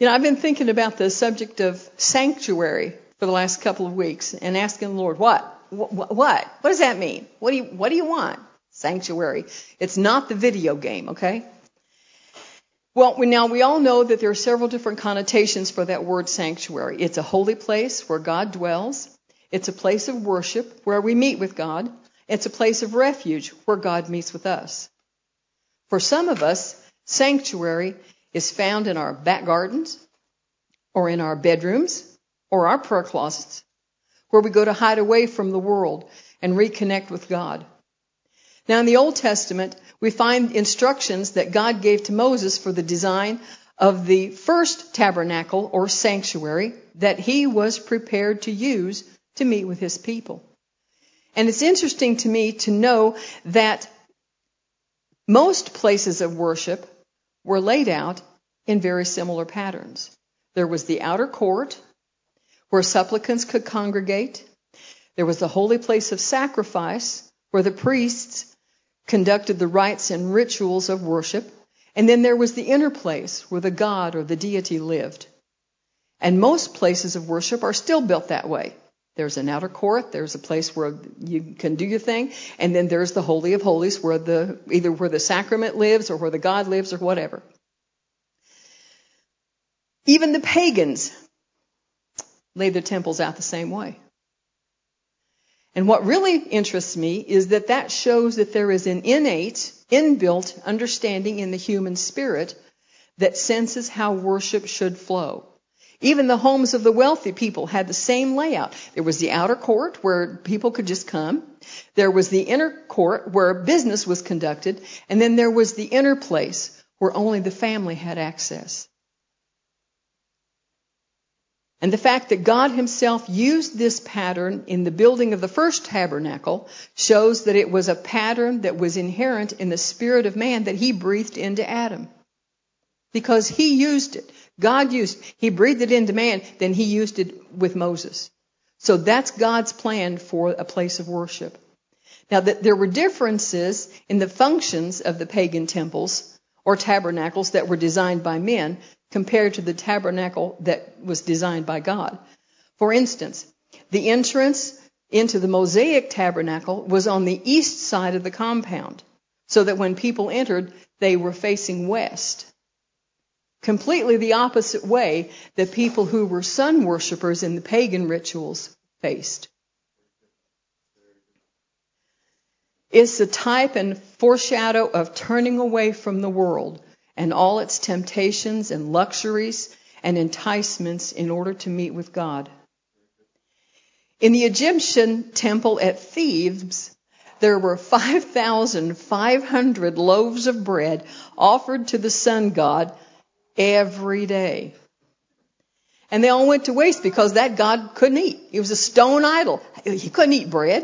I've been thinking about the subject of sanctuary for the last couple of weeks and asking the Lord, what? What does that mean? What do you want? Sanctuary. It's not the video game, okay? Well, we all know that there are several different connotations for that word sanctuary. It's a holy place where God dwells. It's a place of worship where we meet with God. It's a place of refuge where God meets with us. For some of us, sanctuary is found in our back gardens or in our bedrooms or our prayer closets, where we go to hide away from the world and reconnect with God. Now, in the Old Testament, we find instructions that God gave to Moses for the design of the first tabernacle or sanctuary that he was prepared to use to meet with his people. And it's interesting to me to know that most places of worship were laid out in very similar patterns. There was the outer court where supplicants could congregate. There was the holy place of sacrifice where the priests conducted the rites and rituals of worship. And then there was the inner place where the god or the deity lived. And most places of worship are still built that way. There's an outer court, there's a place where you can do your thing, and then there's the Holy of Holies where either where the sacrament lives or where the God lives or whatever. Even the pagans laid their temples out the same way. And what really interests me is that shows that there is an innate, inbuilt understanding in the human spirit that senses how worship should flow. Even the homes of the wealthy people had the same layout. There was the outer court where people could just come. There was the inner court where business was conducted. And then there was the inner place where only the family had access. And the fact that God himself used this pattern in the building of the first tabernacle shows that it was a pattern that was inherent in the spirit of man that he breathed into Adam. Because he used it. God he breathed it into man, then he used it with Moses. So that's God's plan for a place of worship. Now, there were differences in the functions of the pagan temples or tabernacles that were designed by men compared to the tabernacle that was designed by God. For instance, the entrance into the Mosaic tabernacle was on the east side of the compound, so that when people entered, they were facing west. Completely the opposite way that people who were sun worshippers in the pagan rituals faced. It's a type and foreshadow of turning away from the world and all its temptations and luxuries and enticements in order to meet with God. In the Egyptian temple at Thebes, there were 5,500 loaves of bread offered to the sun god every day. And they all went to waste because that god couldn't eat. He was a stone idol. He couldn't eat bread.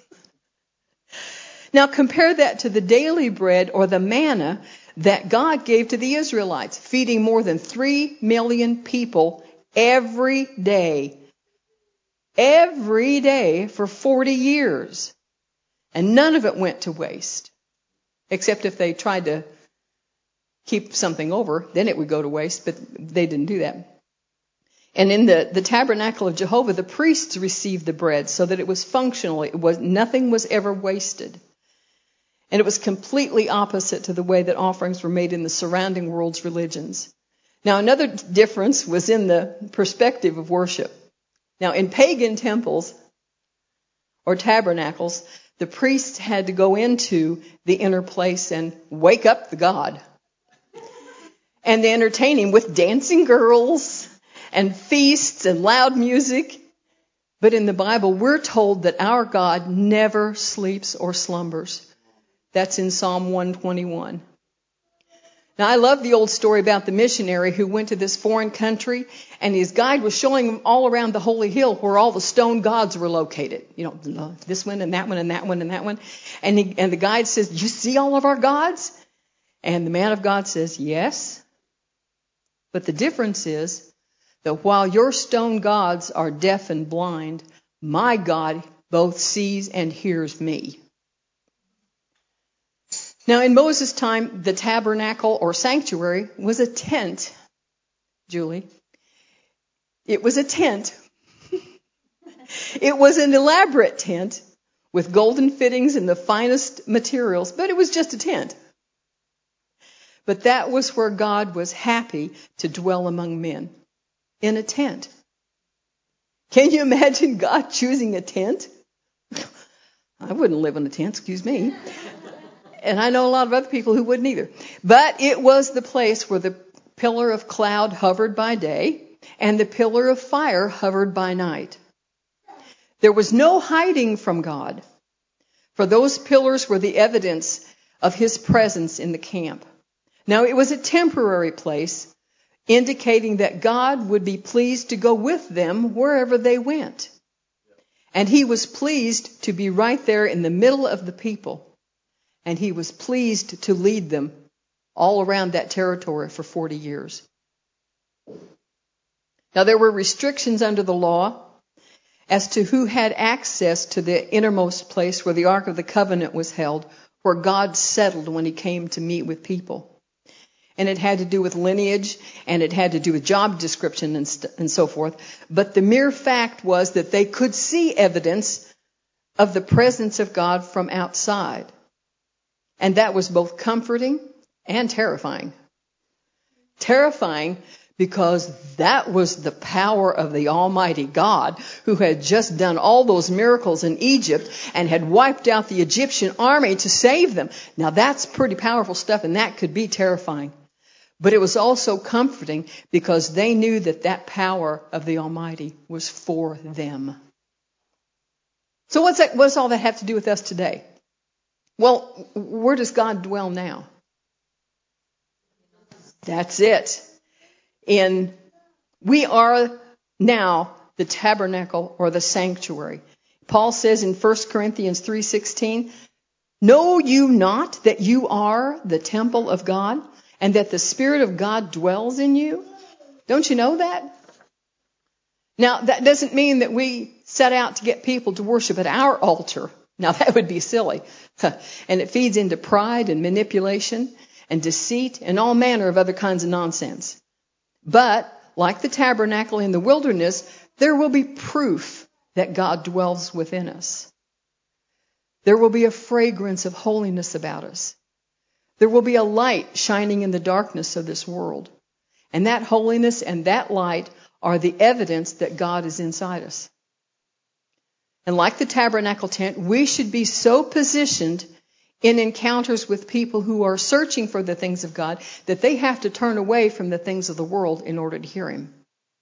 Now compare that to the daily bread or the manna that God gave to the Israelites, feeding more than 3 million people every day. Every day for 40 years. And none of it went to waste. Except if they tried to keep something over, then it would go to waste, but they didn't do that. And in the tabernacle of Jehovah, the priests received the bread so that it was functional. Nothing was ever wasted. And it was completely opposite to the way that offerings were made in the surrounding world's religions. Now, another difference was in the perspective of worship. Now, in pagan temples or tabernacles, the priests had to go into the inner place and wake up the god. And they entertain him with dancing girls and feasts and loud music. But in the Bible, we're told that our God never sleeps or slumbers. That's in Psalm 121. Now, I love the old story about the missionary who went to this foreign country, and his guide was showing him all around the holy hill where all the stone gods were located. This one and that one and that one and that one. And the guide says, "You see all of our gods?" And the man of God says, "Yes. But the difference is that while your stone gods are deaf and blind, my God both sees and hears me." Now, in Moses' time, the tabernacle or sanctuary was a tent, Julie. It was a tent. It was an elaborate tent with golden fittings and the finest materials, but it was just a tent. But that was where God was happy to dwell among men, in a tent. Can you imagine God choosing a tent? I wouldn't live in a tent, excuse me. And I know a lot of other people who wouldn't either. But it was the place where the pillar of cloud hovered by day and the pillar of fire hovered by night. There was no hiding from God, for those pillars were the evidence of his presence in the camp. Now, it was a temporary place, indicating that God would be pleased to go with them wherever they went. And he was pleased to be right there in the middle of the people. And he was pleased to lead them all around that territory for 40 years. Now, there were restrictions under the law as to who had access to the innermost place where the Ark of the Covenant was held, where God settled when he came to meet with people. And it had to do with lineage, and it had to do with job description and so forth. But the mere fact was that they could see evidence of the presence of God from outside. And that was both comforting and terrifying. Terrifying because that was the power of the Almighty God, who had just done all those miracles in Egypt and had wiped out the Egyptian army to save them. Now that's pretty powerful stuff, and that could be terrifying. But it was also comforting because they knew that that power of the Almighty was for them. So what does all that have to do with us today? Well, where does God dwell now? That's it. We are now the tabernacle or the sanctuary. Paul says in 1 Corinthians 3:16, "Know you not that you are the temple of God, and that the Spirit of God dwells in you?" Don't you know that? Now, that doesn't mean that we set out to get people to worship at our altar. Now, that would be silly. And it feeds into pride and manipulation and deceit and all manner of other kinds of nonsense. But, like the tabernacle in the wilderness, there will be proof that God dwells within us. There will be a fragrance of holiness about us. There will be a light shining in the darkness of this world. And that holiness and that light are the evidence that God is inside us. And like the tabernacle tent, we should be so positioned in encounters with people who are searching for the things of God that they have to turn away from the things of the world in order to hear him.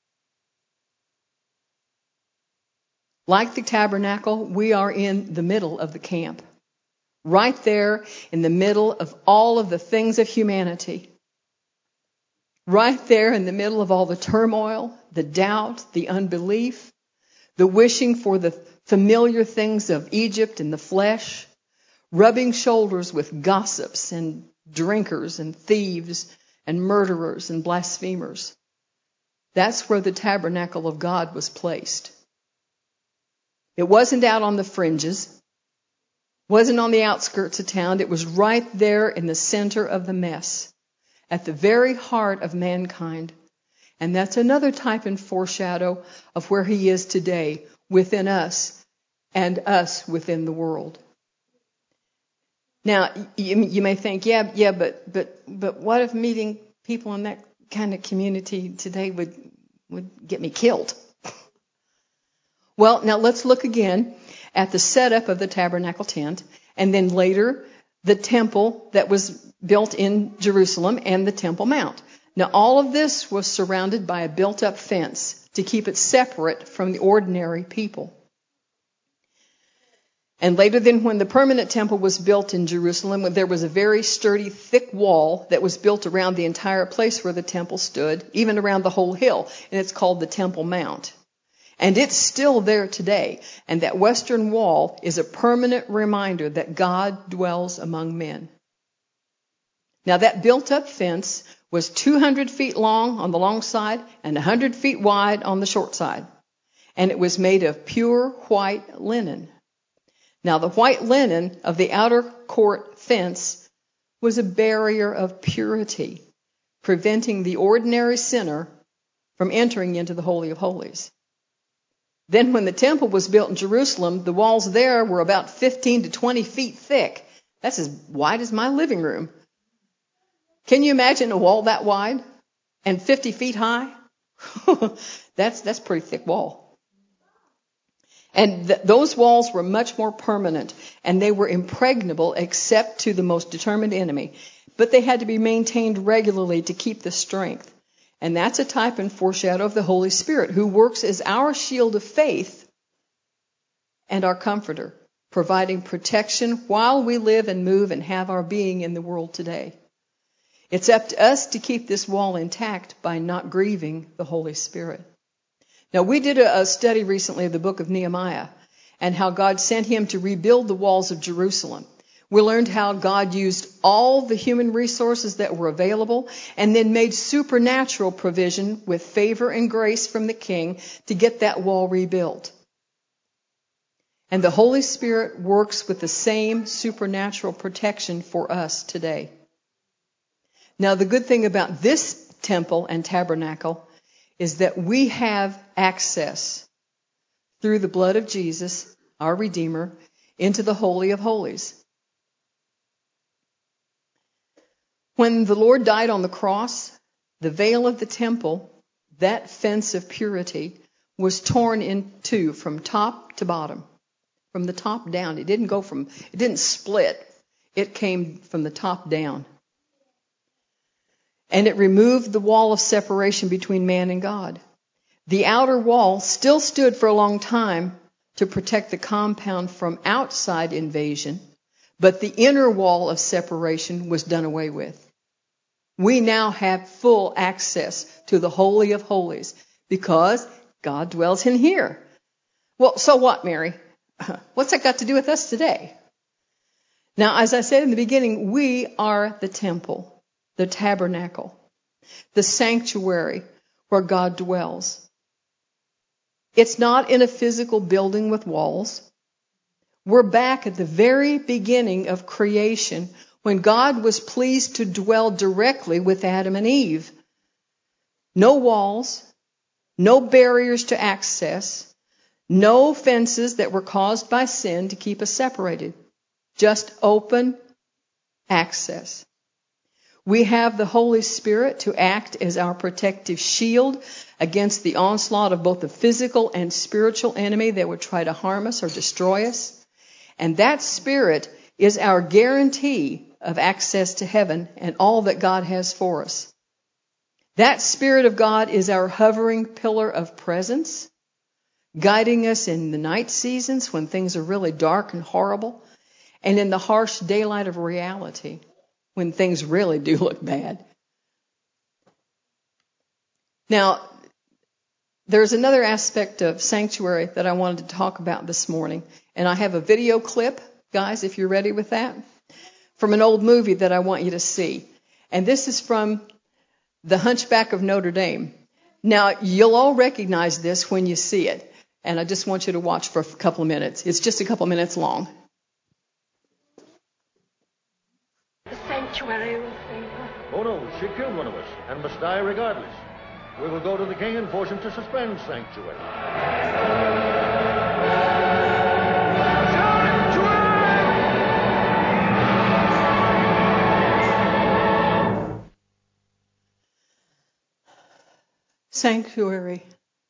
Like the tabernacle, we are in the middle of the camp. Right there in the middle of all of the things of humanity. Right there in the middle of all the turmoil, the doubt, the unbelief, the wishing for the familiar things of Egypt and the flesh, rubbing shoulders with gossips and drinkers and thieves and murderers and blasphemers. That's where the tabernacle of God was placed. It wasn't out on the fringes, wasn't on the outskirts of town. It was right there in the center of the mess, at the very heart of mankind. And that's another type and foreshadow of where he is today, within us and us within the world. Now, you may think, but what if meeting people in that kind of community today would get me killed? Well, now let's look again at the setup of the tabernacle tent, and then later the temple that was built in Jerusalem and the Temple Mount. Now, all of this was surrounded by a built-up fence to keep it separate from the ordinary people. And later then, when the permanent temple was built in Jerusalem, there was a very sturdy, thick wall that was built around the entire place where the temple stood, even around the whole hill, and it's called the Temple Mount. And it's still there today. And that western wall is a permanent reminder that God dwells among men. Now, that built-up fence was 200 feet long on the long side and 100 feet wide on the short side. And it was made of pure white linen. Now, the white linen of the outer court fence was a barrier of purity, preventing the ordinary sinner from entering into the Holy of Holies. Then when the temple was built in Jerusalem, the walls there were about 15 to 20 feet thick. That's as wide as my living room. Can you imagine a wall that wide and 50 feet high? That's a pretty thick wall. And those walls were much more permanent, and they were impregnable except to the most determined enemy. But they had to be maintained regularly to keep the strength. And that's a type and foreshadow of the Holy Spirit, who works as our shield of faith and our comforter, providing protection while we live and move and have our being in the world today. It's up to us to keep this wall intact by not grieving the Holy Spirit. Now, we did a study recently of the book of Nehemiah and how God sent him to rebuild the walls of Jerusalem. We learned how God used all the human resources that were available and then made supernatural provision with favor and grace from the king to get that wall rebuilt. And the Holy Spirit works with the same supernatural protection for us today. Now, the good thing about this temple and tabernacle is that we have access through the blood of Jesus, our Redeemer, into the Holy of Holies. When the Lord died on the cross, the veil of the temple, that fence of purity, was torn in two from top to bottom, from the top down. It didn't split. It came from the top down. And it removed the wall of separation between man and God. The outer wall still stood for a long time to protect the compound from outside invasion, but the inner wall of separation was done away with. We now have full access to the Holy of Holies because God dwells in here. Well, so what, Mary? What's that got to do with us today? Now, as I said in the beginning, we are the temple, the tabernacle, the sanctuary where God dwells. It's not in a physical building with walls. We're back at the very beginning of creation when God was pleased to dwell directly with Adam and Eve. No walls, no barriers to access, no fences that were caused by sin to keep us separated. Just open access. We have the Holy Spirit to act as our protective shield against the onslaught of both the physical and spiritual enemy that would try to harm us or destroy us. And that Spirit is our guarantee of access to heaven and all that God has for us. That Spirit of God is our hovering pillar of presence, guiding us in the night seasons when things are really dark and horrible, and in the harsh daylight of reality when things really do look bad. Now, there's another aspect of sanctuary that I wanted to talk about this morning, and I have a video clip, guys, if you're ready with that, from an old movie that I want you to see. And this is from The Hunchback of Notre Dame. Now, you'll all recognize this when you see it, and I just want you to watch for a couple of minutes. It's just a couple of minutes long. The sanctuary will save her. Oh no, she killed one of us and must die regardless. We will go to the king and force him to suspend sanctuary. Sanctuary.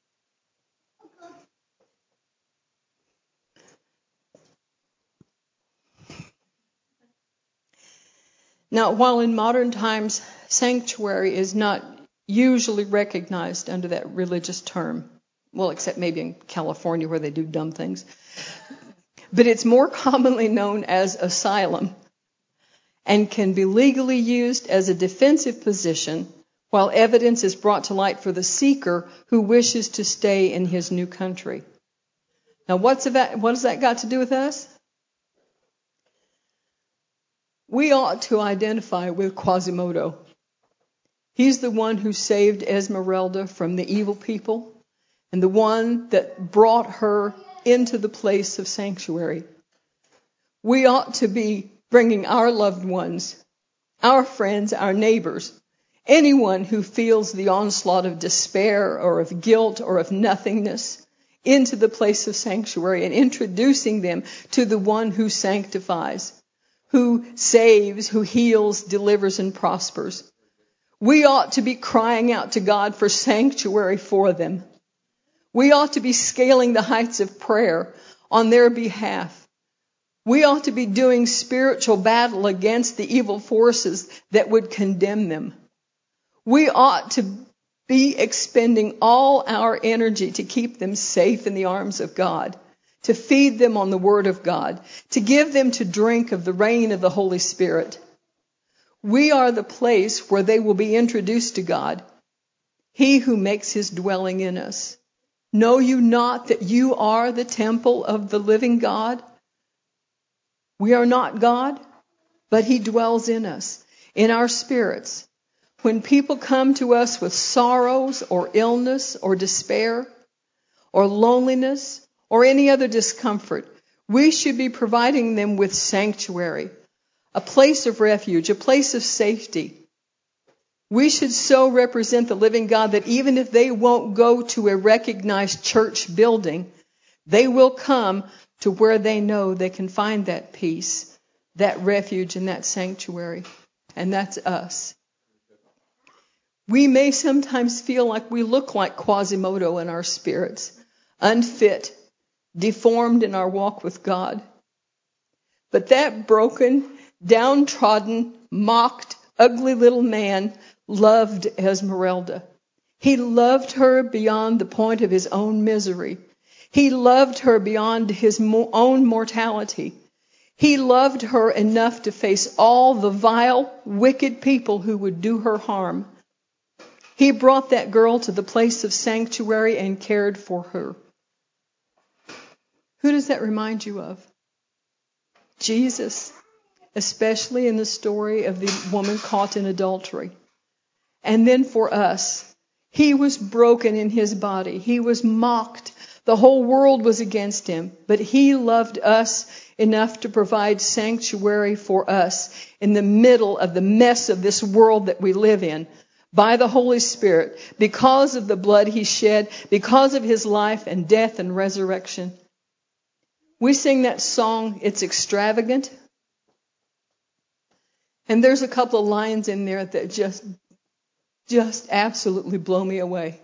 Now, while in modern times, sanctuary is not usually recognized under that religious term, well, except maybe in California where they do dumb things, but it's more commonly known as asylum and can be legally used as a defensive position while evidence is brought to light for the seeker who wishes to stay in his new country. Now, what has that got to do with us? We ought to identify with Quasimodo. He's the one who saved Esmeralda from the evil people and the one that brought her into the place of sanctuary. We ought to be bringing our loved ones, our friends, our neighbors, anyone who feels the onslaught of despair or of guilt or of nothingness into the place of sanctuary and introducing them to the one who sanctifies, who saves, who heals, delivers, and prospers. We ought to be crying out to God for sanctuary for them. We ought to be scaling the heights of prayer on their behalf. We ought to be doing spiritual battle against the evil forces that would condemn them. We ought to be expending all our energy to keep them safe in the arms of God, to feed them on the Word of God, to give them to drink of the rain of the Holy Spirit. We are the place where they will be introduced to God, He who makes His dwelling in us. Know you not that you are the temple of the living God? We are not God, but He dwells in us, in our spirits. When people come to us with sorrows or illness or despair or loneliness or any other discomfort, we should be providing them with sanctuary, a place of refuge, a place of safety. We should so represent the living God that even if they won't go to a recognized church building, they will come to where they know they can find that peace, that refuge, and that sanctuary. And that's us. We may sometimes feel like we look like Quasimodo in our spirits, unfit, deformed in our walk with God. But that broken, downtrodden, mocked, ugly little man loved Esmeralda. He loved her beyond the point of his own misery. He loved her beyond his own mortality. He loved her enough to face all the vile, wicked people who would do her harm. He brought that girl to the place of sanctuary and cared for her. Who does that remind you of? Jesus, especially in the story of the woman caught in adultery. And then for us, He was broken in His body. He was mocked. The whole world was against Him. But He loved us enough to provide sanctuary for us in the middle of the mess of this world that we live in. By the Holy Spirit, because of the blood He shed, because of His life and death and resurrection. We sing that song, It's Extravagant. And there's a couple of lines in there that just absolutely blow me away.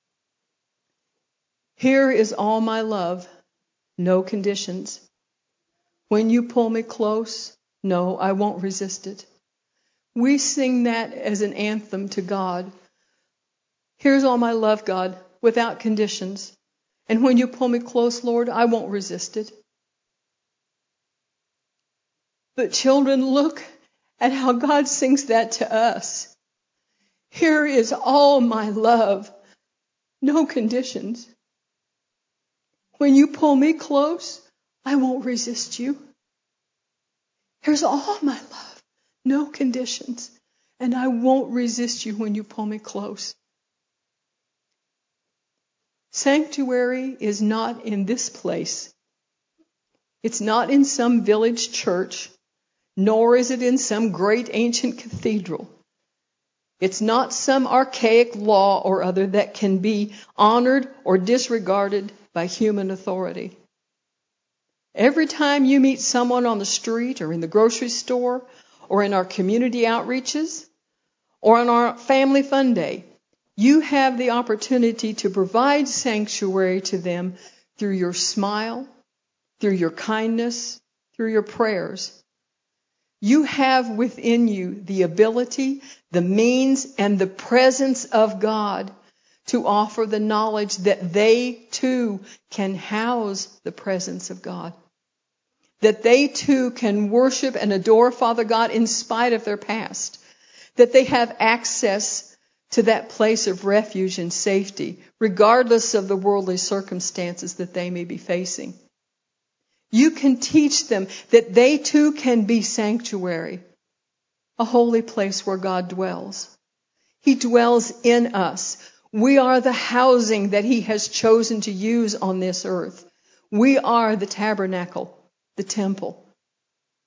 Here is all my love, no conditions. When you pull me close, no, I won't resist it. We sing that as an anthem to God. Here's all my love, God, without conditions. And when you pull me close, Lord, I won't resist it. But children, look at how God sings that to us. Here is all my love, no conditions. When you pull me close, I won't resist you. Here's all my love, no conditions. And I won't resist you when you pull me close. Sanctuary is not in this place. It's not in some village church, nor is it in some great ancient cathedral. It's not some archaic law or other that can be honored or disregarded by human authority. Every time you meet someone on the street or in the grocery store or in our community outreaches or on our family fun day, you have the opportunity to provide sanctuary to them through your smile, through your kindness, through your prayers. You have within you the ability, the means, and the presence of God to offer the knowledge that they too can house the presence of God. That they too can worship and adore Father God in spite of their past. That they have access to that place of refuge and safety, regardless of the worldly circumstances that they may be facing. You can teach them that they too can be sanctuary, a holy place where God dwells. He dwells in us. We are the housing that He has chosen to use on this earth. We are the tabernacle, the temple.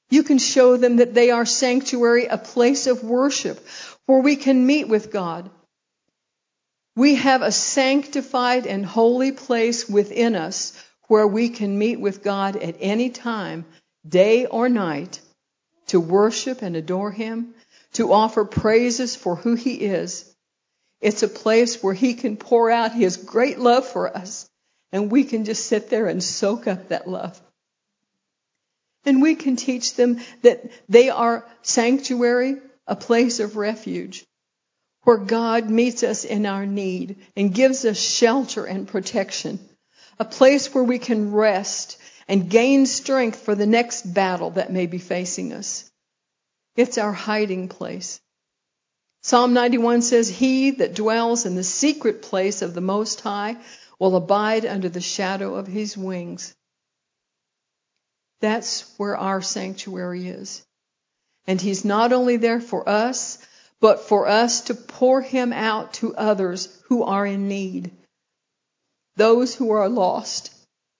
You can show them that they are sanctuary, a place of worship where we can meet with God. We have a sanctified and holy place within us where we can meet with God at any time, day or night, to worship and adore Him, to offer praises for who He is. It's a place where He can pour out His great love for us, and we can just sit there and soak up that love. And we can teach them that they are sanctuary, a place of refuge, where God meets us in our need and gives us shelter and protection, a place where we can rest and gain strength for the next battle that may be facing us. It's our hiding place. Psalm 91 says, "He that dwells in the secret place of the Most High will abide under the shadow of His wings." That's where our sanctuary is. And He's not only there for us, but for us to pour Him out to others who are in need, those who are lost,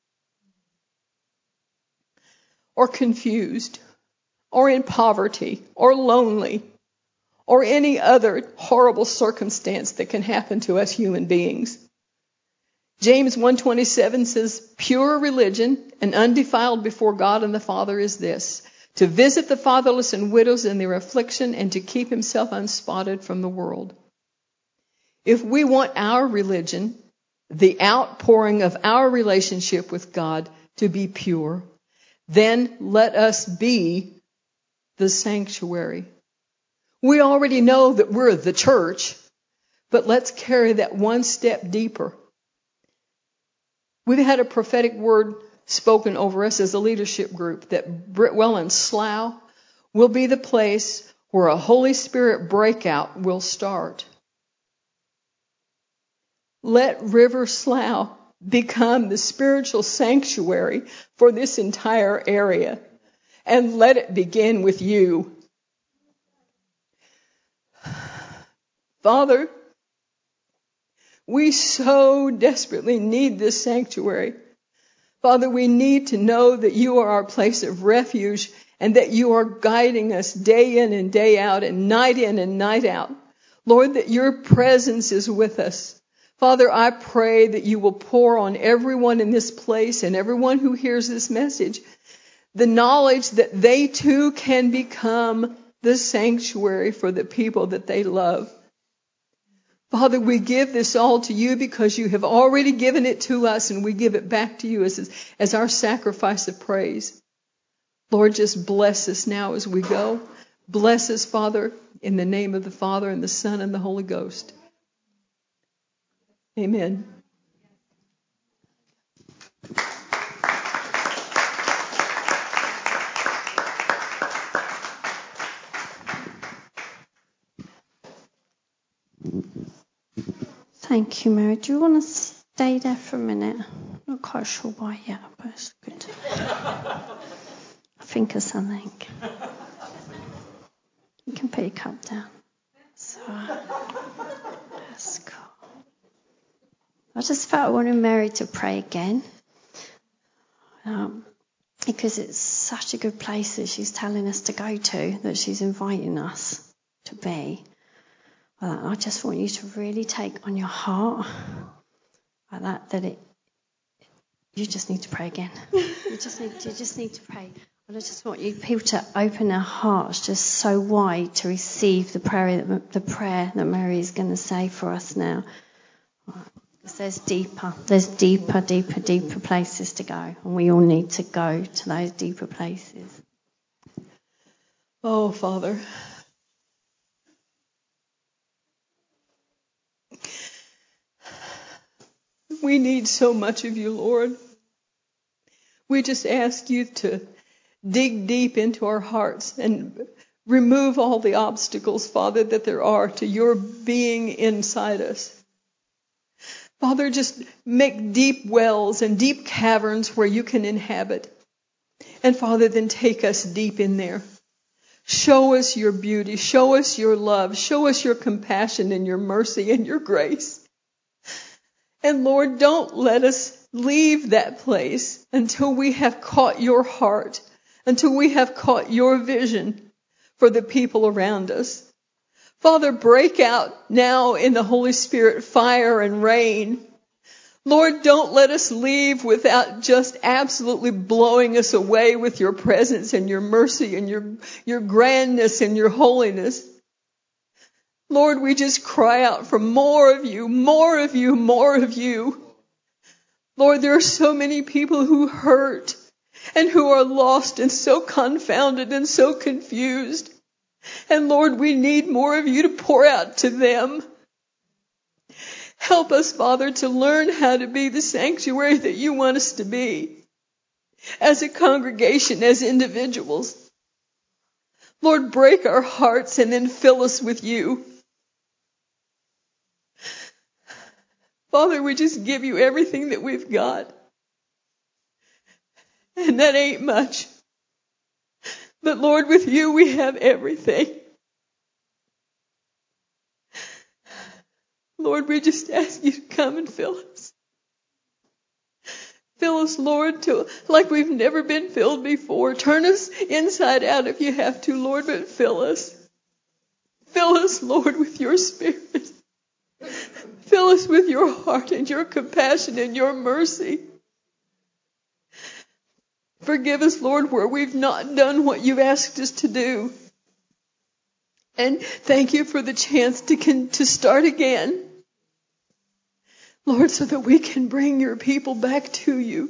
or confused, or in poverty, or lonely, or any other horrible circumstance that can happen to us human beings. James 1:27 says, "Pure religion and undefiled before God and the Father is this, to visit the fatherless and widows in their affliction and to keep himself unspotted from the world." If we want our religion, the outpouring of our relationship with God, to be pure, then let us be the sanctuary. We already know that we're the church, but let's carry that one step deeper. We've had a prophetic word spoken over us as a leadership group that Britwell and Slough will be the place where a Holy Spirit breakout will start. Let River Slough become the spiritual sanctuary for this entire area, and let it begin with you. Father, we so desperately need this sanctuary. Father, we need to know that you are our place of refuge and that you are guiding us day in and day out and night in and night out. Lord, that your presence is with us. Father, I pray that you will pour on everyone in this place and everyone who hears this message the knowledge that they too can become the sanctuary for the people that they love. Father, we give this all to you because you have already given it to us, and we give it back to you as our sacrifice of praise. Lord, just bless us now as we go. Bless us, Father, in the name of the Father and the Son and the Holy Ghost. Amen. Thank you, Mary. Do you want to stay there for a minute? I'm not quite sure why yet, but it's good. I think of something. You can put your cup down. So, that's cool. I just felt I wanted Mary to pray again. Because it's such a good place that she's telling us to go to, that she's inviting us to be. I just want you to really take on your heart you just need to pray again. You just need to pray. And I just want you people to open their hearts just so wide to receive the prayer that Mary is going to say for us now. Because there's deeper places to go, and we all need to go to those deeper places. Oh, Father. We need so much of you, Lord. We just ask you to dig deep into our hearts and remove all the obstacles, Father, that there are to your being inside us. Father, just make deep wells and deep caverns where you can inhabit. And Father, then take us deep in there. Show us your beauty. Show us your love. Show us your compassion and your mercy and your grace. And Lord, don't let us leave that place until we have caught your heart, until we have caught your vision for the people around us. Father, break out now in the Holy Spirit fire and rain. Lord, don't let us leave without just absolutely blowing us away with your presence and your mercy and your grandness and your holiness. Lord, we just cry out for more of you, more of you, more of you. Lord, there are so many people who hurt and who are lost and so confounded and so confused. And Lord, we need more of you to pour out to them. Help us, Father, to learn how to be the sanctuary that you want us to be as a congregation, as individuals. Lord, break our hearts and then fill us with you. Father, we just give you everything that we've got. And that ain't much. But Lord, with you we have everything. Lord, we just ask you to come and fill us. Fill us, Lord, like we've never been filled before. Turn us inside out if you have to, Lord, but fill us. Fill us, Lord, with your Spirit. Fill us with your heart and your compassion and your mercy. Forgive us, Lord, where we've not done what you've asked us to do. And thank you for the chance to start again. Lord, so that we can bring your people back to you.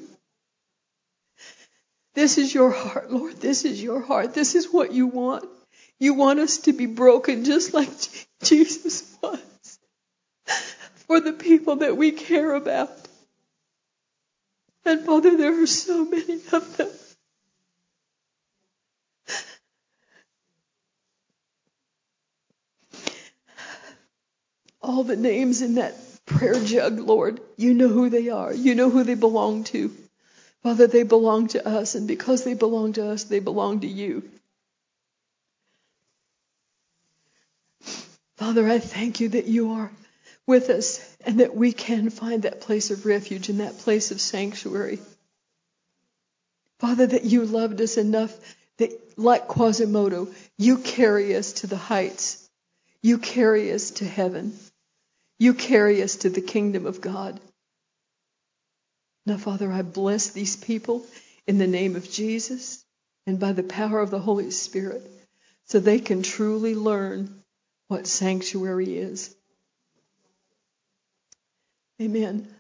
This is your heart, Lord. This is your heart. This is what you want. You want us to be broken just like Jesus was for the people that we care about. And Father, there are so many of them. All the names in that prayer jug, Lord, you know who they are. You know who they belong to. Father, they belong to us, and because they belong to us, they belong to you. Father, I thank you that you are with us and that we can find that place of refuge and that place of sanctuary. Father, that you loved us enough that, like Quasimodo, you carry us to the heights. You carry us to heaven. You carry us to the kingdom of God. Now, Father, I bless these people in the name of Jesus and by the power of the Holy Spirit so they can truly learn what sanctuary is. Amen.